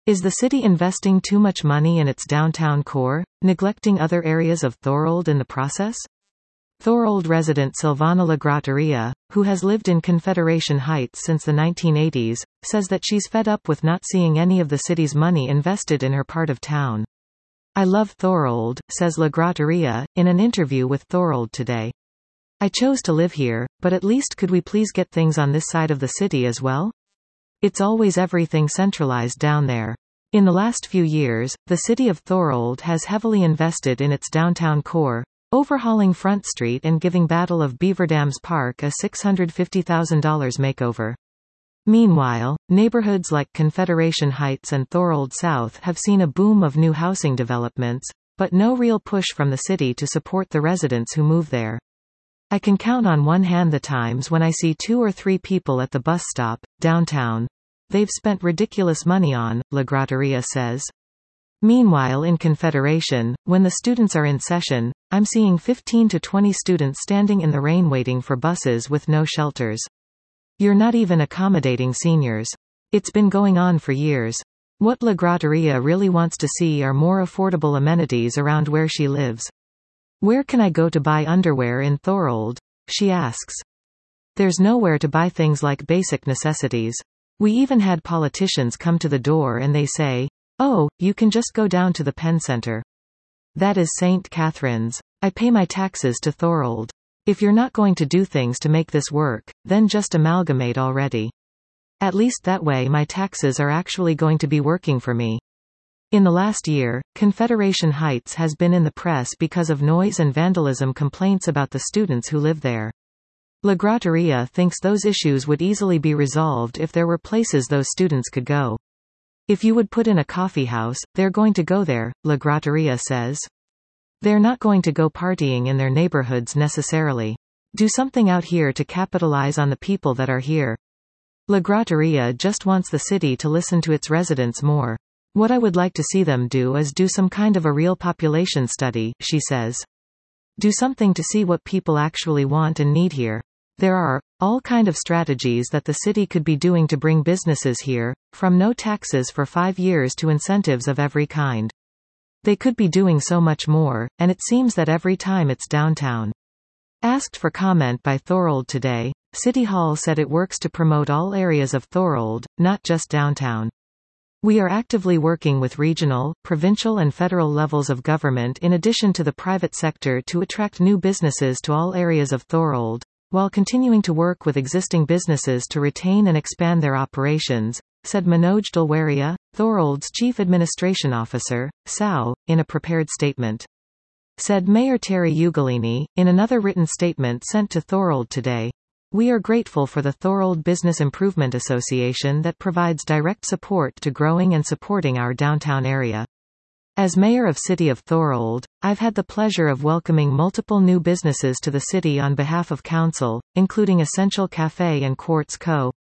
Is the city investing too much money in its downtown core, neglecting other areas of Thorold in the process? Thorold resident Silvana Lagrateria, who has lived in Confederation Heights since the 1980s, says that she's fed up with not seeing any of the city's money invested in her part of town. I love Thorold, says Lagrateria, in an interview with Thorold Today. I chose to live here, but at least could we please get things on this side of the city as well? It's always everything centralized down there. In the last few years, the city of Thorold has heavily invested in its downtown core, overhauling Front Street and giving Battle of Beaverdams Park a $650,000 makeover. Meanwhile, neighborhoods like Confederation Heights and Thorold South have seen a boom of new housing developments, but no real push from the city to support the residents who move there. I can count on one hand the times when I see 2 or 3 people at the bus stop, downtown. They've spent ridiculous money on, Lagrateria says. Meanwhile in Confederation, when the students are in session, I'm seeing 15 to 20 students standing in the rain waiting for buses with no shelters. You're not even accommodating seniors. It's been going on for years. What Lagrateria really wants to see are more affordable amenities around where she lives. Where can I go to buy underwear in Thorold? She asks. There's nowhere to buy things like basic necessities. We even had politicians come to the door and they say, "Oh, you can just go down to the Penn Center." That is St. Catherine's. I pay my taxes to Thorold. If you're not going to do things to make this work, then just amalgamate already. At least that way my taxes are actually going to be working for me. In the last year, Confederation Heights has been in the press because of noise and vandalism complaints about the students who live there. Lagrateria thinks those issues would easily be resolved if there were places those students could go. If you would put in a coffee house, they're going to go there, Lagrateria says. They're not going to go partying in their neighborhoods necessarily. Do something out here to capitalize on the people that are here. Lagrateria just wants the city to listen to its residents more. What I would like to see them do is do some kind of a real population study, she says. Do something to see what people actually want and need here. There are all kind of strategies that the city could be doing to bring businesses here, from no taxes for 5 years to incentives of every kind. They could be doing so much more, and it seems that every time it's downtown. Asked for comment by Thorold Today, City Hall said it works to promote all areas of Thorold, not just downtown. We are actively working with regional, provincial and federal levels of government in addition to the private sector to attract new businesses to all areas of Thorold, while continuing to work with existing businesses to retain and expand their operations, said Manoj Dalwaria, Thorold's Chief Administration Officer, SAO, in a prepared statement. Said Mayor Terry Ugolini, in another written statement sent to Thorold Today. We are grateful for the Thorold Business Improvement Association that provides direct support to growing and supporting our downtown area. As mayor of City of Thorold, I've had the pleasure of welcoming multiple new businesses to the city on behalf of council, including Essential Cafe and Quartz Co.,